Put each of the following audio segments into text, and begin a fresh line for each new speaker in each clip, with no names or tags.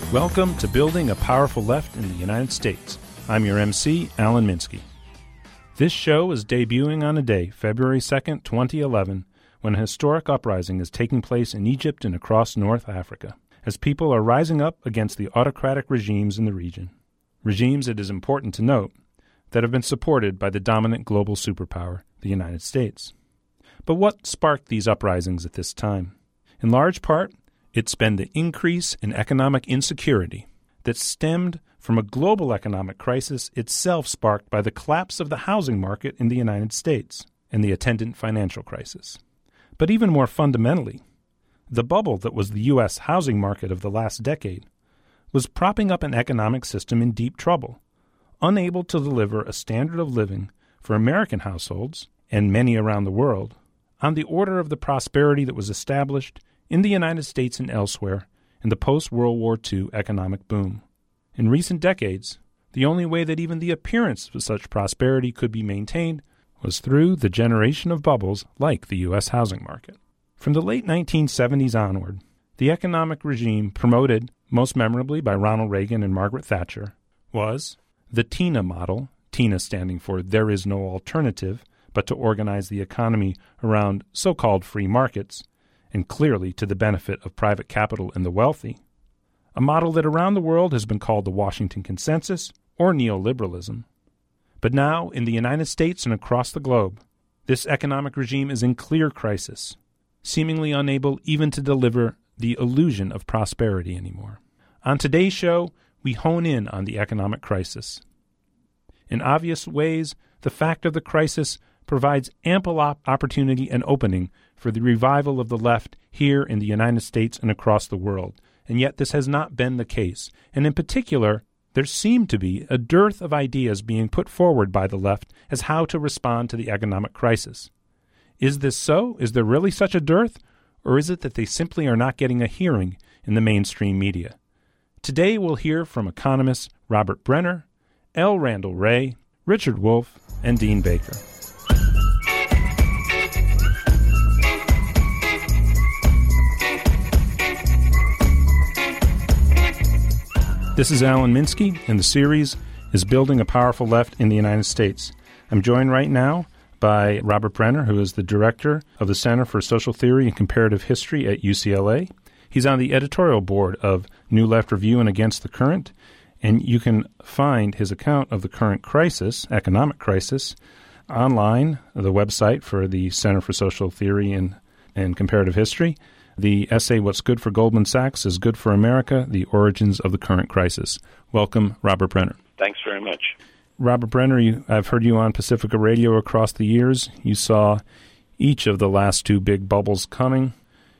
Welcome to Building a Powerful Left in the United States. I'm your MC, Alan Minsky. This show is debuting on a day, February 2nd, 2011, when a historic uprising is taking place in Egypt and across North Africa, as people are rising up against the autocratic regimes in the region. Regimes, it is important to note, that have been supported by the dominant global superpower, the United States. But what sparked these uprisings at this time? In large part, it's been the increase in economic insecurity that stemmed from a global economic crisis itself sparked by the collapse of the housing market in the United States and the attendant financial crisis. But even more fundamentally, the bubble that was the U.S. housing market of the last decade was propping up an economic system in deep trouble, unable to deliver a standard of living for American households, and many around the world, on the order of the prosperity that was established in the United States and elsewhere in the post-World War II economic boom. In recent decades, the only way that even the appearance of such prosperity could be maintained was through the generation of bubbles like the U.S. housing market. From the late 1970s onward, the economic regime promoted, most memorably by Ronald Reagan and Margaret Thatcher, was the TINA model, TINA standing for There Is No Alternative but to organize the economy around so-called free markets, and clearly to the benefit of private capital and the wealthy, a model that around the world has been called the Washington Consensus or neoliberalism. But now, in the United States and across the globe, this economic regime is in clear crisis, seemingly unable even to deliver the illusion of prosperity anymore. On today's show, we hone in on the economic crisis. In obvious ways, the fact of the crisis provides ample opportunity and opening for the revival of the left here in the United States and across the world. And yet this has not been the case. And in particular, there seemed to be a dearth of ideas being put forward by the left as how to respond to the economic crisis. Is this so? Is there really such a dearth? Or is it that they simply are not getting a hearing in the mainstream media? Today we'll hear from economists Robert Brenner, L. Randall Wray, Richard Wolff, and Dean Baker. This is Alan Minsky, and the series is Building a Powerful Left in the United States. I'm joined right now by Robert Brenner, who is the director of the Center for Social Theory and Comparative History at UCLA. He's on the editorial board of New Left Review and Against the Current, and you can find his account of the current crisis, economic crisis, online, the website for the Center for Social Theory and Comparative History. The essay, What's Good for Goldman Sachs is Good for America, The Origins of the Current Crisis. Welcome, Robert Brenner.
Thanks very much.
Robert Brenner, I've heard you on Pacifica Radio across the years. You saw each of the last two big bubbles coming.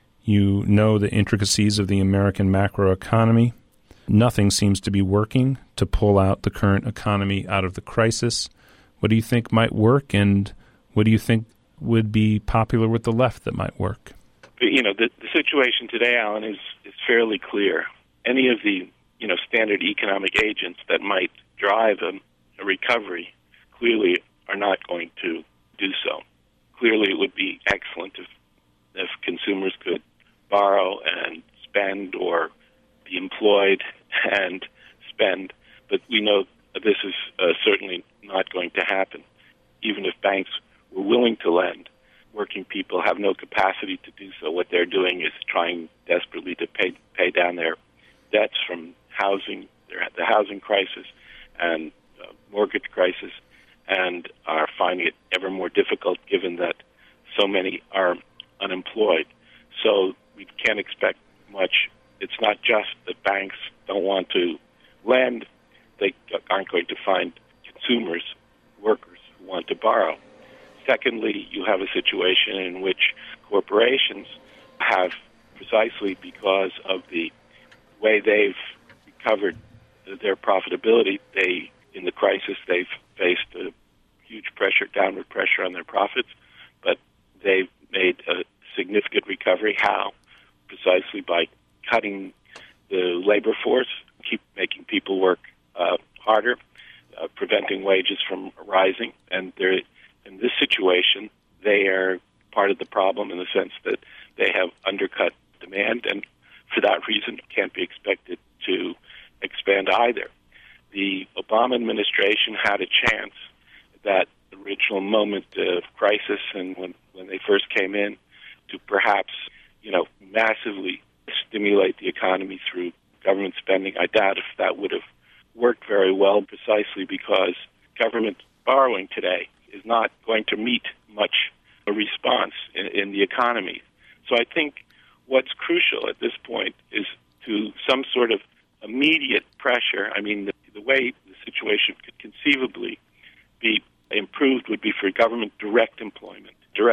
You know the intricacies of the American macroeconomy. Nothing seems to be working to pull out the current economy out of the crisis. What do you think might work, and what do you think would be popular with the left that might work?
You know, the situation today, Alan, is fairly clear. Any of the, standard economic agents that might drive a recovery clearly are not going to do so. Clearly, it would be excellent if consumers could borrow and spend, or be employed and spend. But we know that this is certainly not going to happen. Even if banks were willing to lend, working people have no capacity to do so. What they're doing is trying desperately to pay down their debts from housing, the housing crisis and mortgage crisis, and are finding it ever more difficult given that so many are unemployed. So we can't expect much. It's not just that banks don't want to lend. They aren't going to find consumers, workers who want to borrow. Secondly, you have a situation in which corporations have, precisely because of the way they've recovered their profitability, in the crisis, they've faced a huge downward pressure on their profits, but they've made a significant recovery. How? Precisely by cutting the labor force, keep making people work harder, preventing wages from rising, and they're in this situation, they are part of the problem in the sense that they have undercut demand, and for that reason can't be expected to expand either. The Obama administration had a chance at that original moment of crisis and when they first came in to perhaps, massively stimulate the economy through government spending. I doubt if that would have worked very well, precisely because government borrowing today is not going to meet much a response in the economy. So I think what's crucial at this point is to some sort of immediate pressure. I mean, the way the situation could conceivably be improved would be for government direct employment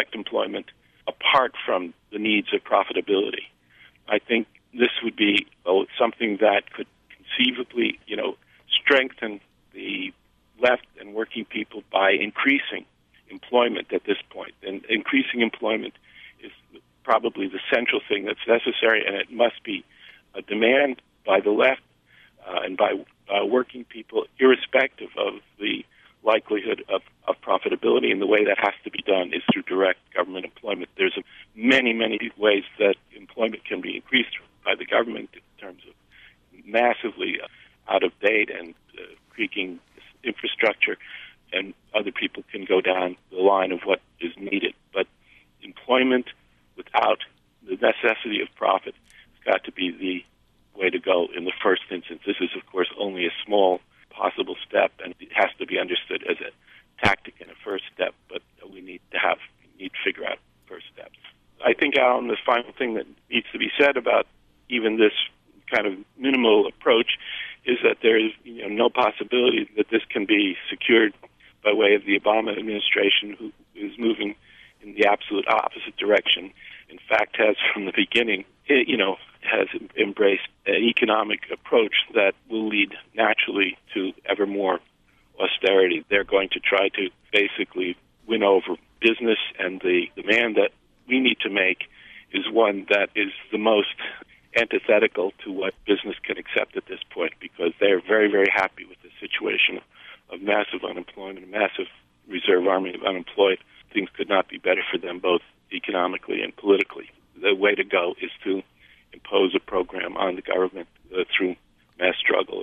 apart from the needs of profitability. I think this would be something that could conceivably, strengthen the left and working people by increasing employment at this point. And increasing employment is probably the central thing that's necessary, and it must be a demand by the left and by working people, irrespective of the likelihood of profitability, and the way that has to be done is through direct government employment. There's many, many ways that employment can be increased by the government in terms of massively out of date and creaking infrastructure, and other people can go down the line of what is needed. But employment without the necessity of profit has got to be the way to go in the first instance. This is, of course, only a small possible step, and it has to be understood as a tactic and a first step, but we need to figure out first steps. I think, Alan, the final thing that needs to be said about even this kind of minimal approach is that there is no possibility that this can be secured by way of the Obama administration, who is moving in the absolute opposite direction. In fact, has from the beginning, has embraced an economic approach that will lead naturally to ever more austerity. They're going to try to basically win over business, and the demand that we need to make is one that is the most antithetical to what business can accept at this point, because they're very, very happy with the situation of massive unemployment, a massive reserve army of unemployed. Things could not be better for them, both economically and politically. The way to go is to impose a program on the government through mass struggle.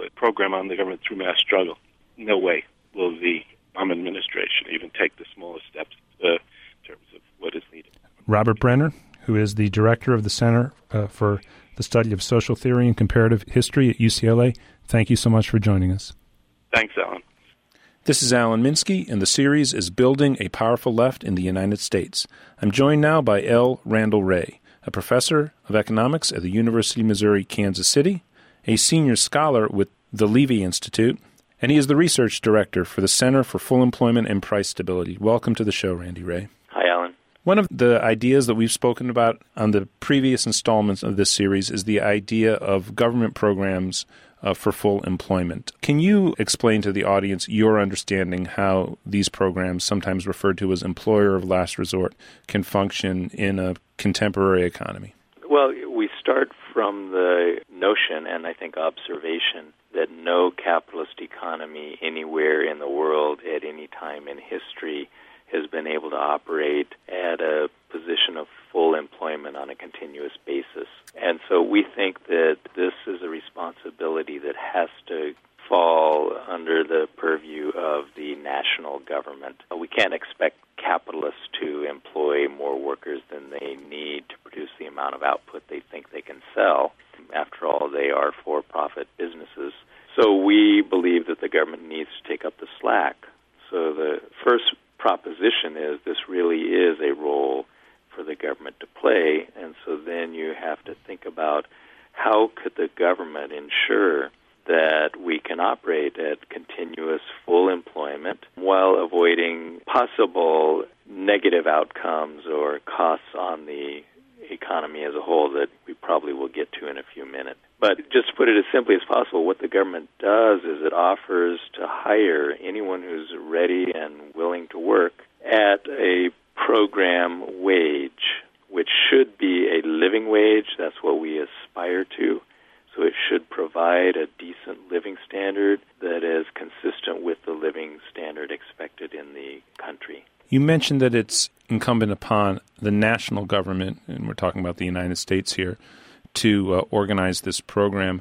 No way will the Obama administration even take the smallest steps in terms of what is needed.
Robert Brenner, who is the director of the Center for the Study of Social Theory and Comparative History at UCLA, thank you so much for joining us.
Thanks, Alan.
This is Alan Minsky, and the series is Building a Powerful Left in the United States. I'm joined now by L. Randall Wray, a professor of economics at the University of Missouri, Kansas City, a senior scholar with the Levy Institute, and he is the research director for the Center for Full Employment and Price Stability. Welcome to the show, Randy Wray.
Hi, Alan.
One of the ideas that we've spoken about on the previous installments of this series is the idea of government programs for full employment. Can you explain to the audience your understanding how these programs, sometimes referred to as employer of last resort, can function in a contemporary economy?
Well, we start from the notion, and I think observation, that no capitalist economy anywhere in the world at any time in history has been able to operate at a position of full employment on a continuous basis. And so we think that this is a responsibility that has to fall under the purview of the national government. We can't expect capitalists to employ more workers than they need to produce the amount of output they think they can sell. After all, they are for-profit businesses. So we believe that the government needs to take up the slack. So the first proposition is this really is a role for the government to play, and so then you have to think about how could the government ensure that we can operate at continuous full employment while avoiding possible negative outcomes or costs on the economy as a whole that we probably will get to in a few minutes. But just to put it as simply as possible, what the government does is it offers to hire anyone who's ready and willing to work at a program wage, which should be a living wage. That's what we aspire to. So it should provide a decent living standard that is consistent with the living standard expected in the country.
You mentioned that it's incumbent upon the national government, and we're talking about the United States here, to organize this program.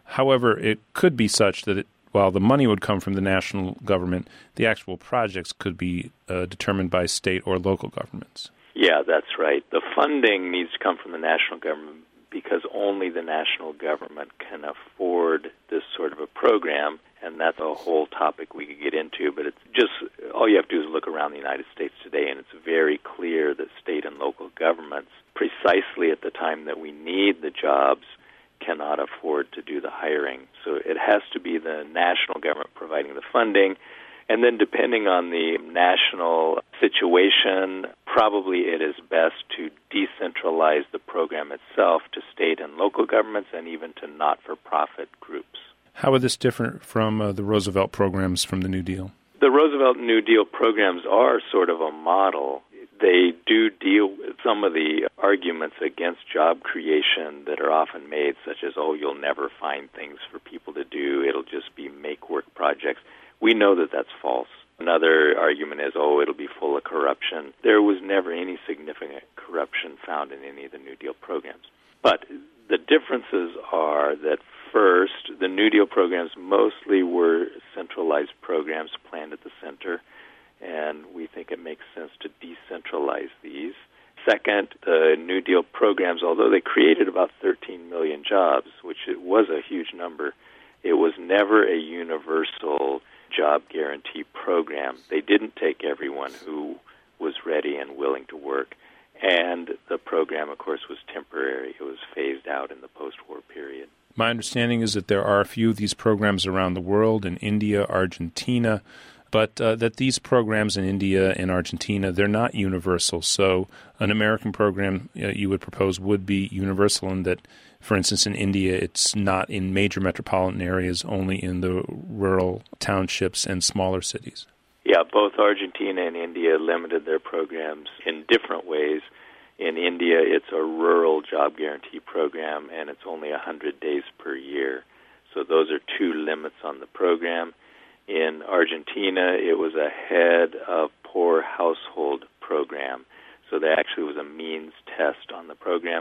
However, it could be such that while the money would come from the national government, the actual projects could be determined by state or local governments.
Yeah, that's right. The funding needs to come from the national government because only the national government can afford this sort of a program, and that's a whole topic we could get into, but it's just, all you have to do is look around the United States today, and it's very clear that state and local governments, precisely at the time that we need the jobs, cannot afford to do the hiring. So it has to be the national government providing the funding, and then depending on the national situation, probably it is best to decentralize the program itself to state and local governments and even to not-for-profit groups.
How would this differ from the Roosevelt programs from the New Deal?
The Roosevelt New Deal programs are sort of a model. They do deal with some of the arguments against job creation that are often made, such as, oh, you'll never find things for people to do, it'll just be make-work projects. We know that that's false. Another argument is, oh, it'll be full of corruption. There was never any significant corruption found in any of the New Deal programs. But the differences are that, first, the New Deal programs mostly were centralized programs planned at the center, and we think it makes sense to decentralize these. Second, the New Deal programs, although they created about 13 million jobs, which it was a huge number, it was never a universal job guarantee program. They didn't take everyone who was ready and willing to work. And the program, of course, was temporary. It was phased out in the post-war period.
My understanding is that there are a few of these programs around the world, in India, Argentina, but that these programs in India and Argentina, they're not universal. So an American program you would propose would be universal in that, for instance, in India, it's not in major metropolitan areas, only in the rural townships and smaller cities.
Yeah, both Argentina and India limited their programs in different ways. In India, it's a rural job guarantee program, and it's only 100 days per year. So those are two limits on the program. In Argentina, it was a head of poor household program. So there actually was a means test on the program.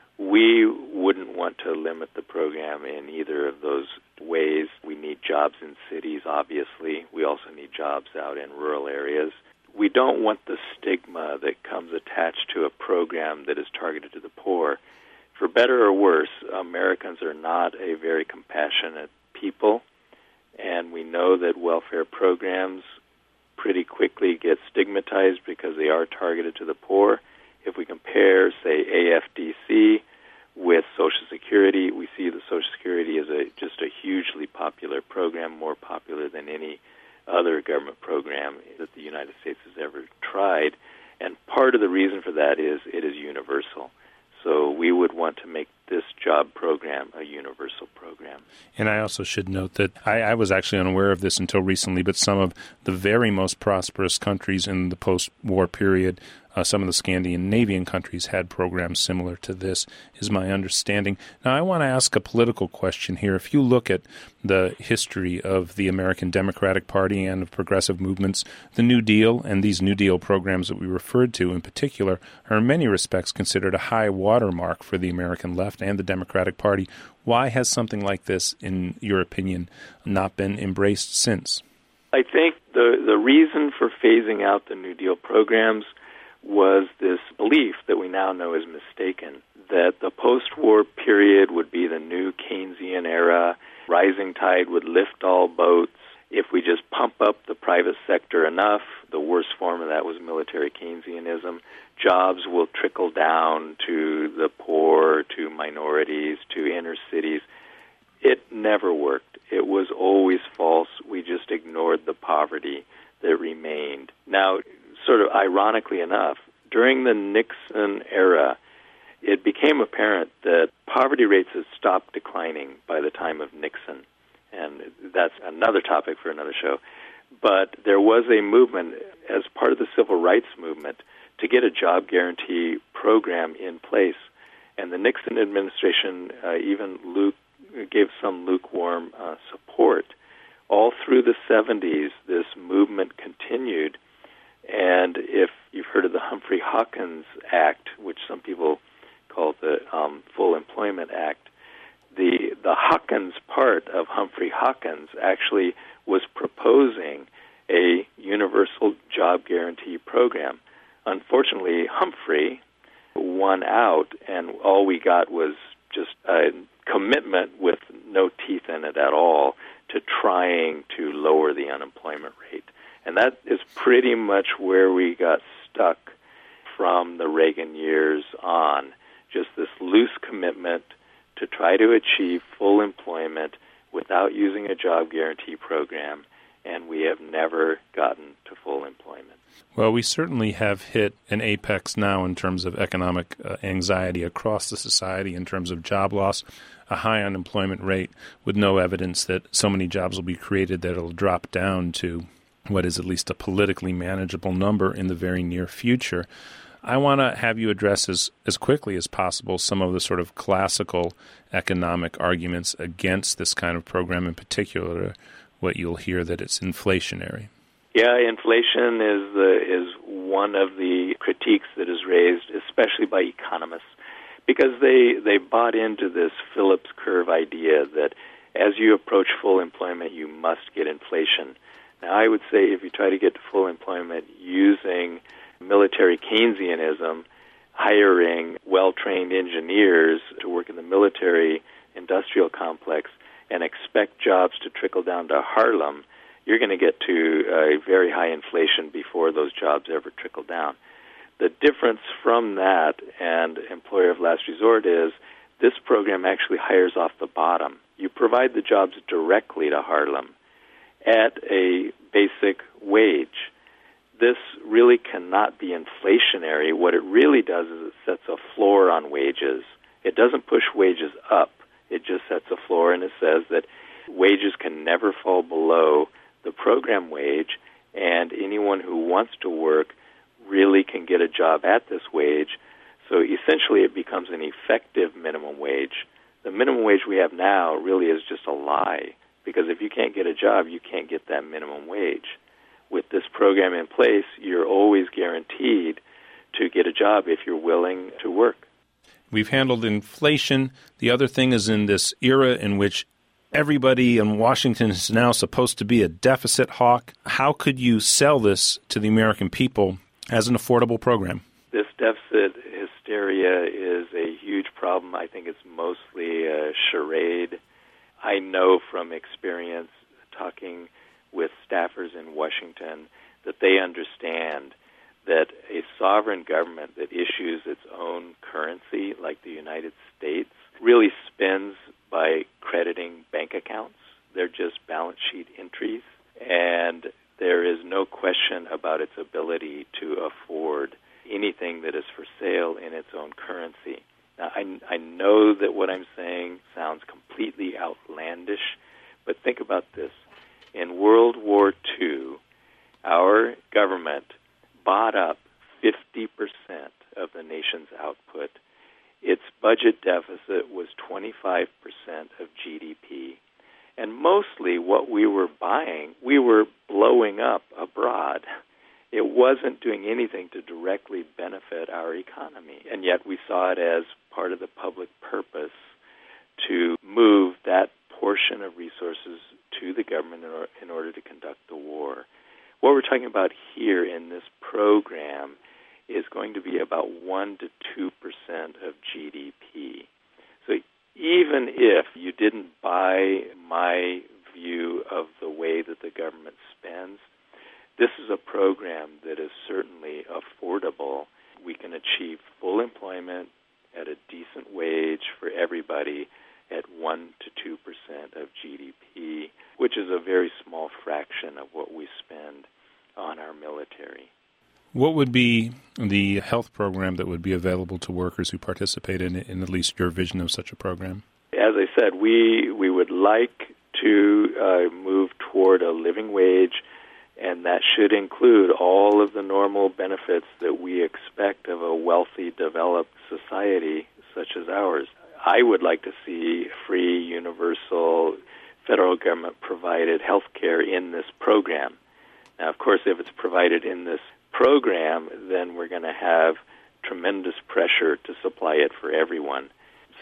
We wouldn't want to limit the program in either of those ways. We need jobs in cities, obviously. We also need jobs out in rural areas. We don't want the stigma that comes attached to a program that is targeted to the poor. For better or worse, Americans are not a very compassionate people, and we know that welfare programs pretty quickly get stigmatized because they are targeted to the poor. If we compare, say, AFDC with Social Security, we see that Social Security is just a hugely popular program, more popular than any other government program that the United States has ever tried. And part of the reason for that is it is universal. So we would want to make this job program a universal program.
And I also should note that I was actually unaware of this until recently, but some of the very most prosperous countries in the post-war period, some of the Scandinavian countries had programs similar to this, is my understanding. Now, I want to ask a political question here. If you look at the history of the American Democratic Party and of progressive movements, the New Deal and these New Deal programs that we referred to in particular are in many respects considered a high watermark for the American left and the Democratic Party. Why has something like this, in your opinion, not been embraced since?
I think the reason for phasing out the New Deal programs was this belief that we now know is mistaken, that the post-war period would be the new Keynesian era, rising tide would lift all boats. If we just pump up the private sector enough, the worst form of that was military Keynesianism, jobs will trickle down to the poor, to minorities, to inner cities. It never worked. It was always false. We just ignored the poverty that remained. Now, sort of ironically enough, during the Nixon era, it became apparent that poverty rates had stopped declining by the time of Nixon. And that's another topic for another show. But there was a movement as part of the civil rights movement to get a job guarantee program in place. And the Nixon administration even gave some lukewarm support. All through the 70s, this movement continued. And if you've heard of the Humphrey-Hawkins Act, which some people call the Full Employment Act, the Hawkins part of Humphrey Hawkins actually was proposing a universal job guarantee program. Unfortunately, Humphrey won out, and all we got was just a commitment with no teeth in it at all to trying to lower the unemployment rate. And that is pretty much where we got stuck from the Reagan years on, just this loose commitment to try to achieve full employment without using a job guarantee program, and we have never gotten to full employment.
Well, we certainly have hit an apex now in terms of economic anxiety across the society, in terms of job loss, a high unemployment rate with no evidence that so many jobs will be created that it'll drop down to what is at least a politically manageable number in the very near future. I want to have you address as quickly as possible some of the sort of classical economic arguments against this kind of program, in particular what you'll hear that it's inflationary.
Yeah, inflation is one of the critiques that is raised, especially by economists, because they bought into this Phillips curve idea that as you approach full employment, you must get inflation. Now, I would say if you try to get to full employment using military Keynesianism, hiring well-trained engineers to work in the military industrial complex and expect jobs to trickle down to Harlem, you're going to get to a very high inflation before those jobs ever trickle down. The difference from that and employer of last resort is this program actually hires off the bottom. You provide the jobs directly to Harlem at a basic wage. This really cannot be inflationary. What it really does is it sets a floor on wages. It doesn't push wages up. It just sets a floor, and it says that wages can never fall below the program wage, and anyone who wants to work really can get a job at this wage. So essentially it becomes an effective minimum wage. The minimum wage we have now really is just a lie, because if you can't get a job, you can't get that minimum wage. With this program in place, you're always guaranteed to get a job if you're willing to work.
We've handled inflation. The other thing is, in this era in which everybody in Washington is now supposed to be a deficit hawk, how could you sell this to the American people as an affordable program?
This deficit hysteria is a huge problem. I think it's mostly a charade. I know from experience talking with staffers in Washington that they understand that a sovereign government that issues its own currency, like the United States, really spends by crediting bank accounts. They're just balance sheet entries, and there is no question about its ability to afford anything that is for sale in its own currency. Now, I know that what I'm saying sounds completely outlandish, but think about this. In World War II, our government bought up 50% of the nation's output. Its budget deficit was 25% of GDP. And mostly what we were buying, we were blowing up abroad. It wasn't doing anything to directly benefit our economy. And yet we saw it as part of the public purpose to move that portion of resources to the government in order to conduct the war. What we're talking about here in this program is going to be about 1% to 2% of GDP. So even if you didn't buy my view of the way that the government spends, this is a program that is certainly affordable. We can achieve full employment at a decent wage for everybody at 1% to 2% of GDP, which is a very small fraction of what we spend on our military.
What would be the health program that would be available to workers who participate in at least your vision of such a program?
As I said, we would like to move toward a living wage, and that should include all of the normal benefits that we expect of a wealthy, developed society such as ours. I would like to see free, universal, federal government-provided health care in this program. Now, of course, if it's provided in this program, then we're going to have tremendous pressure to supply it for everyone.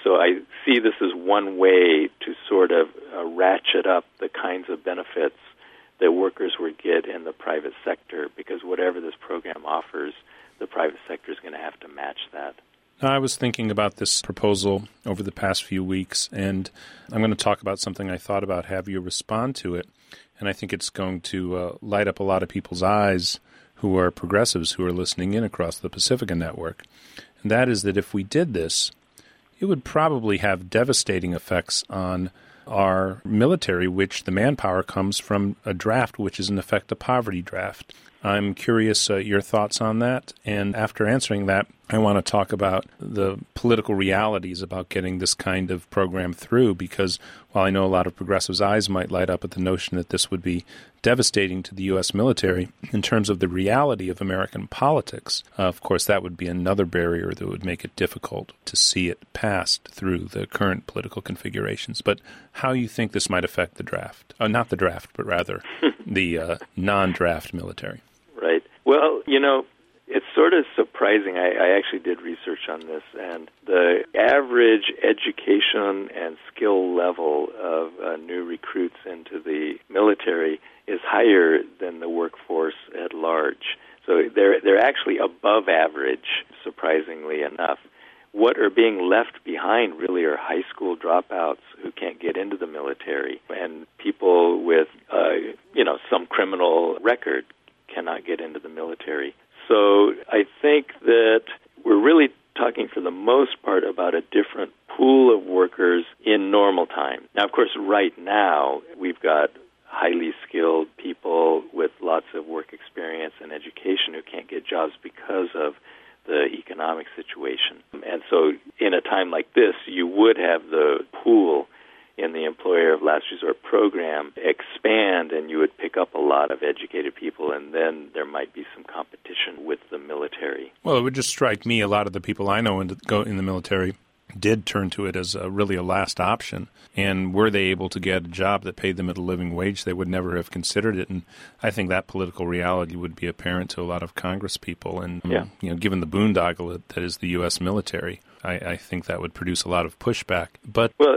So I see this as one way to sort of ratchet up the kinds of benefits that workers would get in the private sector, because whatever this program offers, the private sector is going to have to match that.
I was thinking about this proposal over the past few weeks, and I'm going to talk about something I thought about, have you respond to it. And I think it's going to light up a lot of people's eyes who are progressives who are listening in across the Pacifica Network. And that is that if we did this, it would probably have devastating effects on our military, which the manpower comes from a draft, which is in effect a poverty draft. I'm curious your thoughts on that. And after answering that, I want to talk about the political realities about getting this kind of program through, because while I know a lot of progressives' eyes might light up at the notion that this would be devastating to the U.S. military, in terms of the reality of American politics, of course, that would be another barrier that would make it difficult to see it passed through the current political configurations. But how you think this might affect the draft? Not the draft, but rather the non-draft military.
Right. Well, it's sort of surprising. I actually did research on this, and the average education and skill level of new recruits into the military is higher than the workforce at large. So they're actually above average, surprisingly enough. What are being left behind really are high school dropouts who can't get into the military, and people with, some criminal record cannot get into the military. So I think that we're really talking for the most part about a different pool of workers in normal time. Now, of course, right now we've got highly skilled people with lots of work experience and education who can't get jobs because of the economic situation. And so in a time like this, you would have the pool in the Employer of Last Resort program expand, and you would pick up a lot of educated people, and then there might be some competition with the military.
Well, it would just strike me a lot of the people I know go in the military did turn to it as really a last option. And were they able to get a job that paid them at a living wage, they would never have considered it. And I think that political reality would be apparent to a lot of Congress people. And, given the boondoggle that is the U.S. military, I think that would produce a lot of pushback. But
well,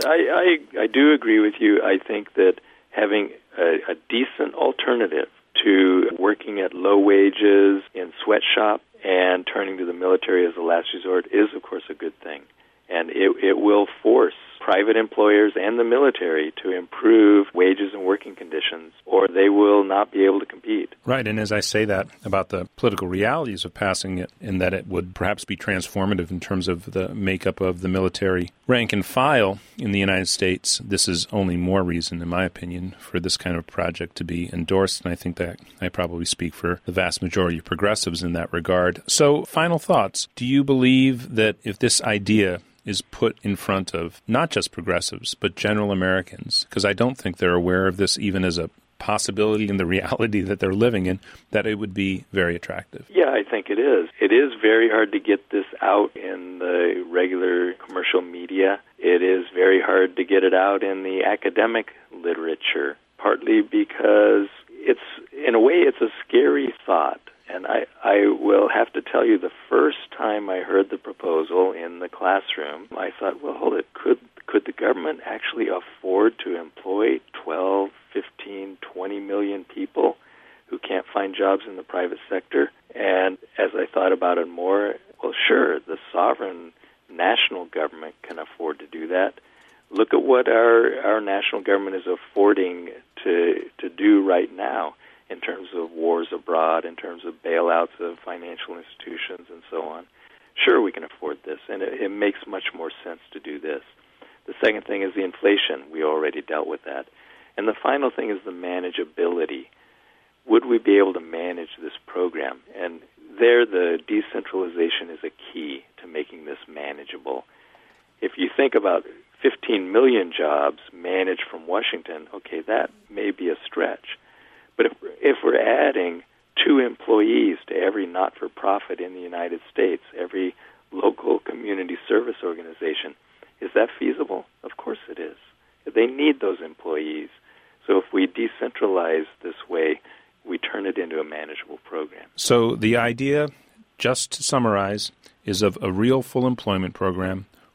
I do agree with you. I think that having a decent alternative to working at low wages in sweatshop and turning to the military as a last resort is, of course, a good thing. And it will force private employers and the military to improve wages and working conditions, or they will not be able to compete.
Right, and as I say that about the political realities of passing it, in that it would perhaps be transformative in terms of the makeup of the military rank and file in the United States, this is only more reason, in my opinion, for this kind of project to be endorsed, and I think that I probably speak for the vast majority of progressives in that regard. So, final thoughts. Do you believe that if this idea is put in front of not just progressives, but general Americans, because I don't think they're aware of this even as a possibility in the reality that they're living in, that it would be very attractive?
Yeah, I think it is. It is very hard to get this out in the regular commercial media. It is very hard to get it out in the academic literature, partly because in a way, it's a scary thought. And I will have to tell you, the first time I heard the proposal in the classroom, I thought, well, hold it, could the government actually afford to employ 12, 15, 20 million people who can't find jobs in the private sector? And as I thought about it more, well, sure, the sovereign national government can afford to do that. Look at what our national government is affording to do right now, in terms of wars abroad, in terms of bailouts of financial institutions, and so on. Sure, we can afford this, and it makes much more sense to do this. The second thing is the inflation. We already dealt with that. And the final thing is the manageability. Would we be able to manage this program? And there, the decentralization is a key to making this manageable. If you think about 15 million jobs managed from Washington, okay, that may be a stretch. But if we're adding 2 employees to every not-for-profit in the United States, every local community service organization, is that feasible? Of course it is. They need those employees. So if we decentralize this way, we turn it into a manageable program.
So the idea, just to summarize, is of a real full employment program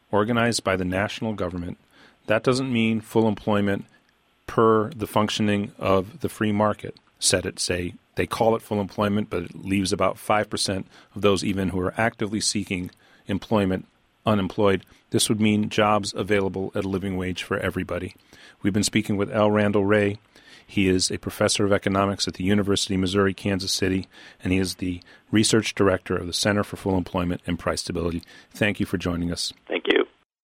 organized by the national government. That doesn't mean full employment per the functioning of the free market. They call it full employment, but it leaves about 5% of those even who are actively seeking employment unemployed. This would mean jobs available at a living wage for everybody. We've been speaking with L. Randall Wray. He is a professor of economics at the University of Missouri, Kansas City, and he is the research director of the Center for Full Employment and Price Stability. Thank you for joining us.
Thank you.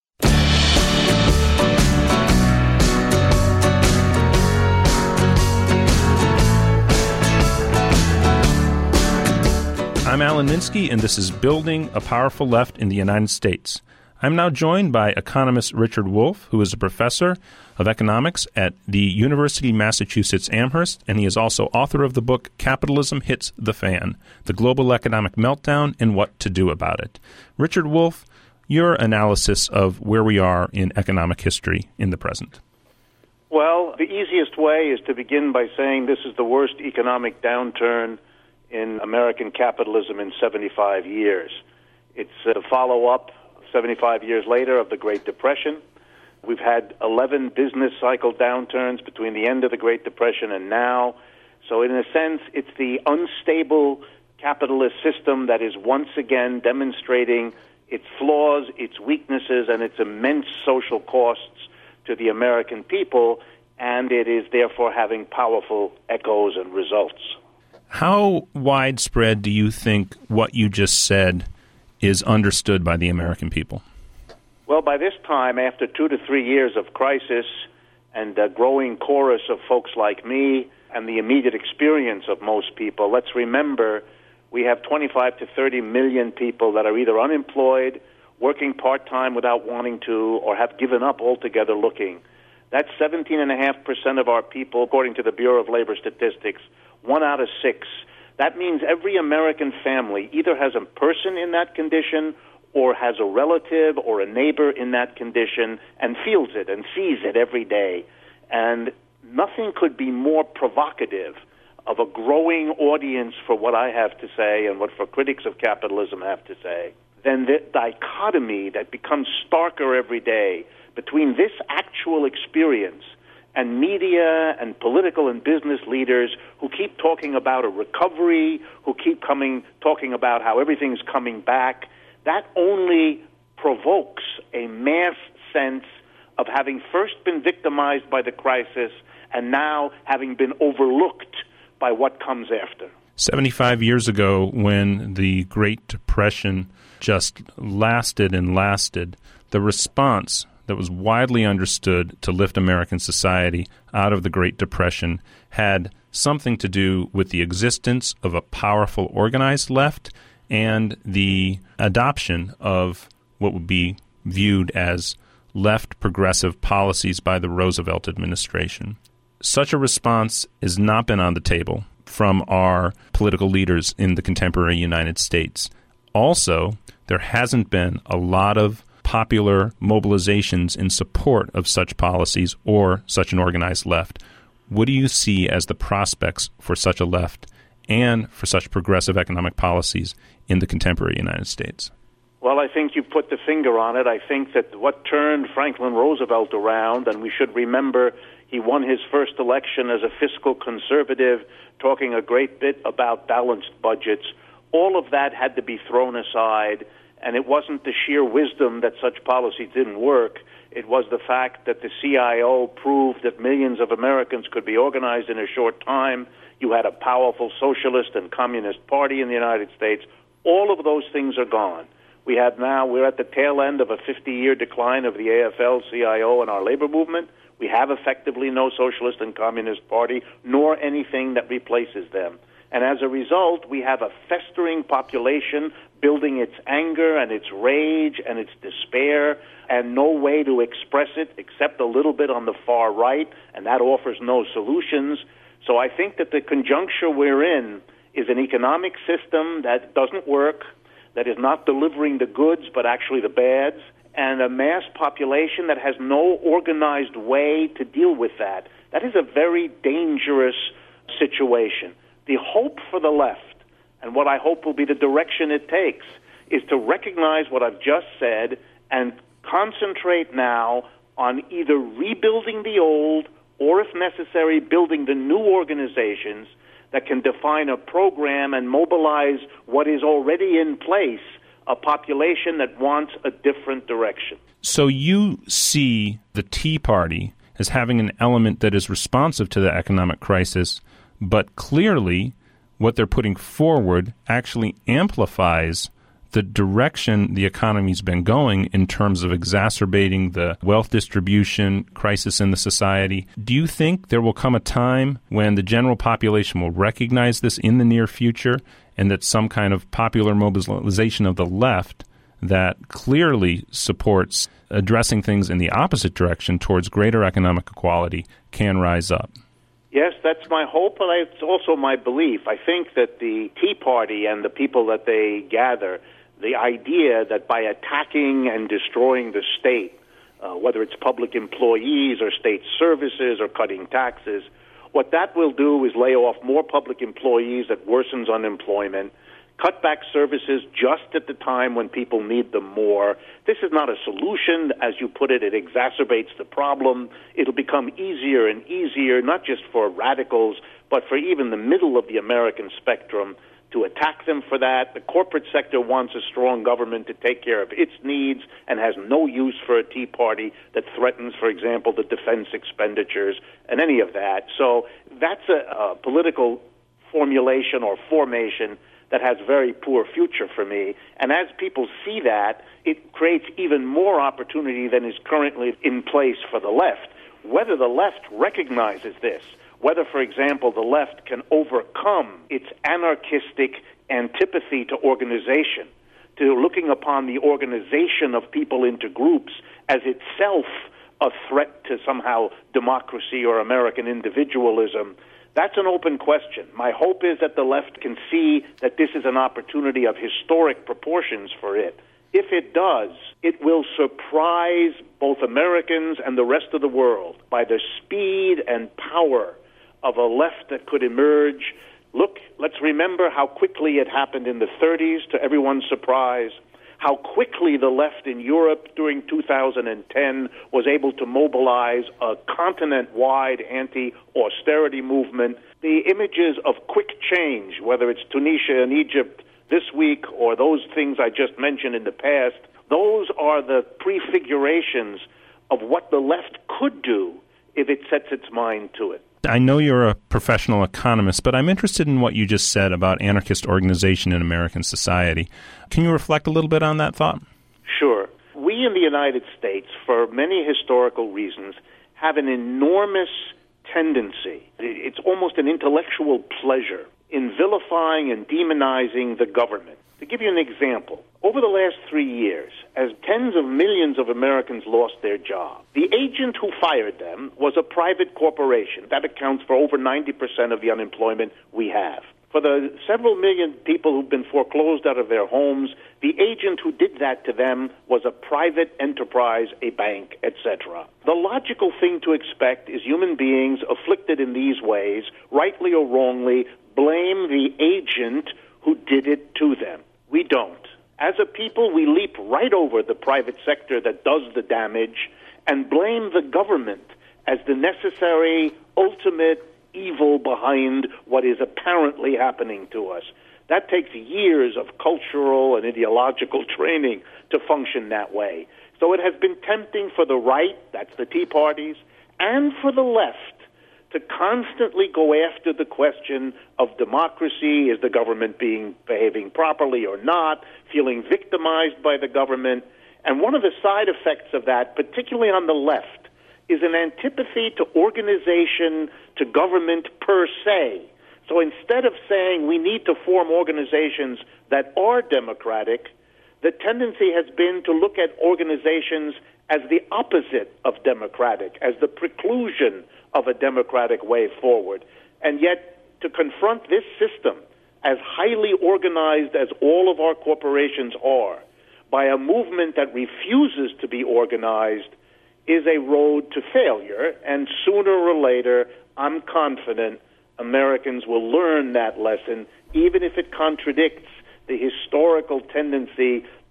I'm Alan Minsky, and this is Building a Powerful Left in the United States. I'm now joined by economist Richard Wolff, who is a professor of economics at the University of Massachusetts Amherst, and he is also author of the book Capitalism Hits the Fan, The Global Economic Meltdown and What to Do About It. Richard Wolff, your analysis of where we are in economic history in the present.
Well, the easiest way is to begin by saying this is the worst economic downturn in American capitalism in 75 years. It's a follow-up 75 years later of the Great Depression. We've had 11 business cycle downturns between the end of the Great Depression and now. So in a sense, it's the unstable capitalist system that is once again demonstrating its flaws, its weaknesses, and its immense social costs to the American people, and it is therefore having powerful echoes and results.
How widespread do you think what you just said is understood by the American people?
Well, by this time, after 2 to 3 years of crisis and a growing chorus of folks like me and the immediate experience of most people, let's remember we have 25 to 30 million people that are either unemployed, working part-time without wanting to, or have given up altogether looking. That's 17.5% of our people, according to the Bureau of Labor Statistics, 1 out of 6. That means every American family either has a person in that condition or has a relative or a neighbor in that condition and feels it and sees it every day. And nothing could be more provocative of a growing audience for what I have to say and what for critics of capitalism have to say than the dichotomy that becomes starker every day between this actual experience and media and political and business leaders who keep talking about a recovery, who keep talking about how everything's coming back. That only provokes a mass sense of having first been victimized by the crisis and now having been overlooked by what comes after.
75 years ago, when the Great Depression just lasted and lasted, the response that was widely understood to lift American society out of the Great Depression had something to do with the existence of a powerful organized left and the adoption of what would be viewed as left progressive policies by the Roosevelt administration. Such a response has not been on the table from our political leaders in the contemporary United States. Also, there hasn't been a lot of popular mobilizations in support of such policies or such an organized left. What do you see as the prospects for such a left and for such progressive economic policies in the contemporary United States?
Well, I think you put the finger on it. I think that what turned Franklin Roosevelt around, and we should remember he won his first election as a fiscal conservative, talking a great bit about balanced budgets. All of that had to be thrown aside, and it wasn't the sheer wisdom that such policies didn't work. It was the fact that the CIO proved that millions of Americans could be organized in a short time. You had a powerful socialist and communist party in the United States. All of those things are gone. We're at the tail end of a 50-year decline of the AFL-CIO and our labor movement. We have effectively no socialist and communist party, nor anything that replaces them. And as a result, we have a festering population building its anger and its rage and its despair, and no way to express it except a little bit on the far right, and that offers no solutions. So I think that the conjuncture we're in is an economic system that doesn't work, that is not delivering the goods but actually the bads, and a mass population that has no organized way to deal with that. That is a very dangerous situation. The hope for the left, and what I hope will be the direction it takes, is to recognize what I've just said and concentrate now on either rebuilding the old or, if necessary, building the new organizations that can define a program and mobilize what is already in place, a population that wants a different direction.
So you see the Tea Party as having an element that is responsive to the economic crisis, but clearly what they're putting forward actually amplifies the direction the economy's been going in terms of exacerbating the wealth distribution crisis in the society. Do you think there will come a time when the general population will recognize this in the near future and that some kind of popular mobilization of the left that clearly supports addressing things in the opposite direction towards greater economic equality can rise up?
Yes, that's my hope, but it's also my belief. I think that the Tea Party and the people that they gather, the idea that by attacking and destroying the state, whether it's public employees or state services or cutting taxes, what that will do is lay off more public employees that worsens unemployment, cut back services just at the time when people need them more. This is not a solution. As you put it, it exacerbates the problem. It'll become easier and easier, not just for radicals, but for even the middle of the American spectrum to attack them for that. The corporate sector wants a strong government to take care of its needs and has no use for a Tea Party that threatens, for example, the defense expenditures and any of that. So that's a political formulation or formation that has very poor future for me. And as people see that, it creates even more opportunity than is currently in place for the left. Whether the left recognizes this, whether, for example, the left can overcome its anarchistic antipathy to organization, to looking upon the organization of people into groups as itself a threat to somehow democracy or American individualism, that's an open question. My hope is that the left can see that this is an opportunity of historic proportions for it. If it does, it will surprise both Americans and the rest of the world by the speed and power of a left that could emerge. Look, let's remember how quickly it happened in the 30s, to everyone's surprise, how quickly the left in Europe during 2010 was able to mobilize a continent-wide anti-austerity movement. The images of quick change, whether it's Tunisia and Egypt this week or those things I just mentioned in the past, those are the prefigurations of what the left could do if it sets its mind to it.
I know you're a professional economist, but I'm interested in what you just said about anarchist organization in American society. Can you reflect a little bit on that thought?
Sure. We in the United States, for many historical reasons, have an enormous tendency, it's almost an intellectual pleasure, in vilifying and demonizing the government. To give you an example, over the last 3 years, as tens of millions of Americans lost their job, the agent who fired them was a private corporation. That accounts for over 90% of the unemployment we have. For the several million people who've been foreclosed out of their homes, the agent who did that to them was a private enterprise, a bank, etc. The logical thing to expect is human beings afflicted in these ways, rightly or wrongly, blame the agent who did it to them. We don't. As a people, we leap right over the private sector that does the damage and blame the government as the necessary, ultimate evil behind what is apparently happening to us. That takes years of cultural and ideological training to function that way. So it has been tempting for the right, that's the Tea Parties, and for the left to constantly go after the question of democracy. Is the government behaving properly or not? Feeling victimized by the government. And one of the side effects of that, particularly on the left, is an antipathy to organization, to government per se. So instead of saying we need to form organizations that are democratic, the tendency has been to look at organizations as the opposite of democratic, as the preclusion of a democratic way forward. And yet, to confront this system, as highly organized as all of our corporations are, by a movement that refuses to be organized, is a road to failure. And sooner or later, I'm confident Americans will learn that lesson, even if it contradicts the historical tendency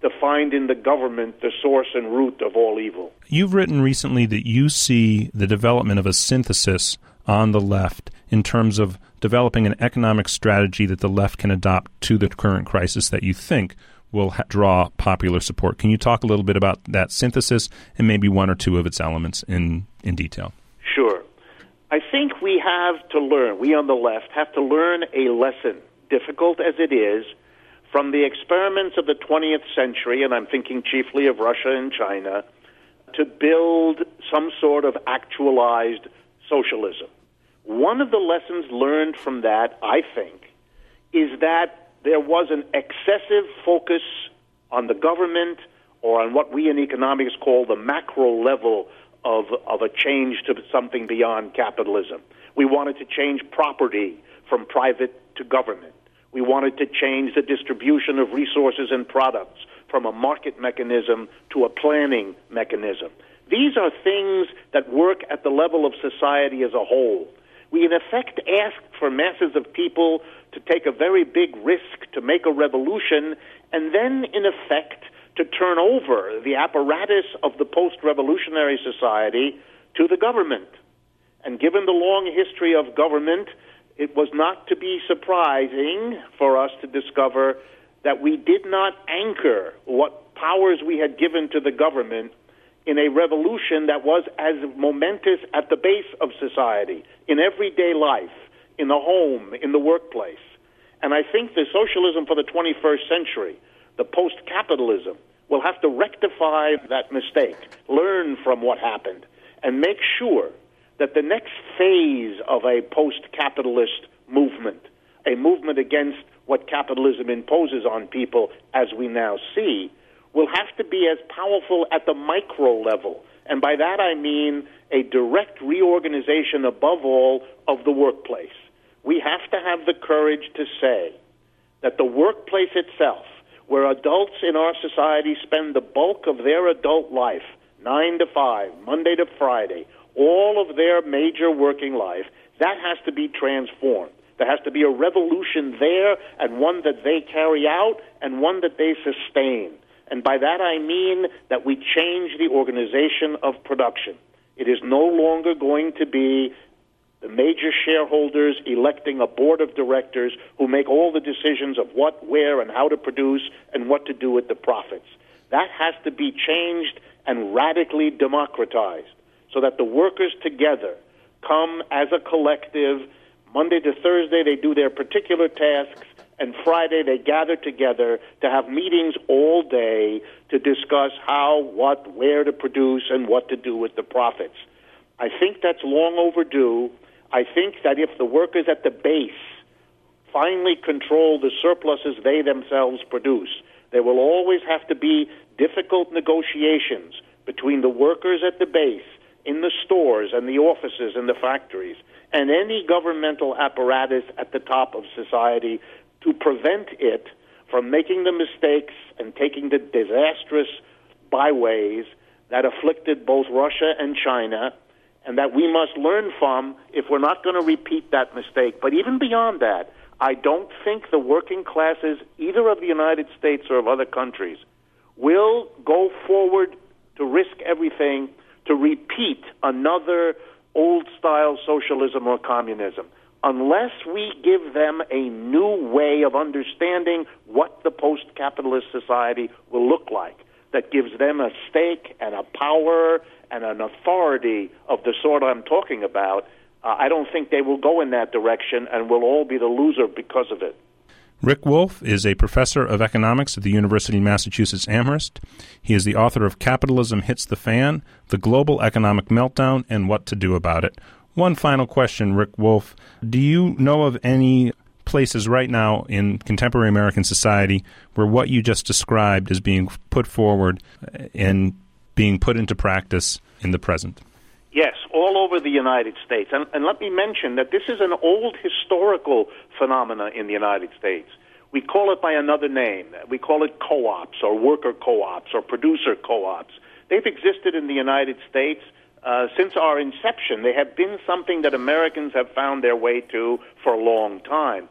to find in the government the source and root of all evil.
You've written recently that you see the development of a synthesis on the left in terms of developing an economic strategy that the left can adopt to the current crisis that you think will draw popular support. Can you talk a little bit about that synthesis and maybe one or two of its elements in detail?
Sure. I think we have to learn, we on the left have to learn a lesson, difficult as it is, from the experiments of the 20th century, and I'm thinking chiefly of Russia and China, to build some sort of actualized socialism. One of the lessons learned from that, I think, is that there was an excessive focus on the government or on what we in economics call the macro level of a change to something beyond capitalism. We wanted to change property from private to government. We wanted to change the distribution of resources and products from a market mechanism to a planning mechanism. These are things that work at the level of society as a whole. We, in effect, asked for masses of people to take a very big risk to make a revolution and then, in effect, to turn over the apparatus of the post-revolutionary society to the government. And given the long history of government, it was not to be surprising for us to discover that we did not anchor what powers we had given to the government in a revolution that was as momentous at the base of society, in everyday life, in the home, in the workplace. And I think the socialism for the 21st century, the post-capitalism, will have to rectify that mistake, learn from what happened, and make sure that the next phase of a post-capitalist movement, a movement against what capitalism imposes on people as we now see, will have to be as powerful at the micro level. And by that I mean a direct reorganization, above all, of the workplace. We have to have the courage to say that the workplace itself, where adults in our society spend the bulk of their adult life, 9 to 5, Monday to Friday, all of their major working life, that has to be transformed. There has to be a revolution there, and one that they carry out, and one that they sustain. And by that I mean that we change the organization of production. It is no longer going to be the major shareholders electing a board of directors who make all the decisions of what, where, and how to produce and what to do with the profits. That has to be changed and radically democratized so that the workers together come as a collective. Monday to Thursday they do their particular tasks, and Friday they gather together to have meetings all day to discuss how, what, where to produce and what to do with the profits. I think that's long overdue. I think that if the workers at the base finally control the surpluses they themselves produce, there will always have to be difficult negotiations between the workers at the base, in the stores and the offices and the factories, and any governmental apparatus at the top of society to prevent it from making the mistakes and taking the disastrous byways that afflicted both Russia and China, and that we must learn from if we're not going to repeat that mistake. But even beyond that, I don't think the working classes, either of the United States or of other countries, will go forward to risk everything to repeat another old-style socialism or communism, unless we give them a new way of understanding what the post-capitalist society will look like, that gives them a stake and a power and an authority of the sort I'm talking about. I don't think they will go in that direction, and we'll all be the loser because of it.
Rick Wolff is a professor of economics at the University of Massachusetts Amherst. He is the author of Capitalism Hits the Fan, The Global Economic Meltdown, and What to Do About It. One final question, Rick Wolff. Do you know of any places right now in contemporary American society where what you just described is being put forward and being put into practice in the present?
Yes, all over the United States. And let me mention that this is an old historical phenomena in the United States. We call it by another name. We call it co-ops or worker co-ops or producer co-ops. They've existed in the United States since our inception. They have been something that Americans have found their way to for a long time.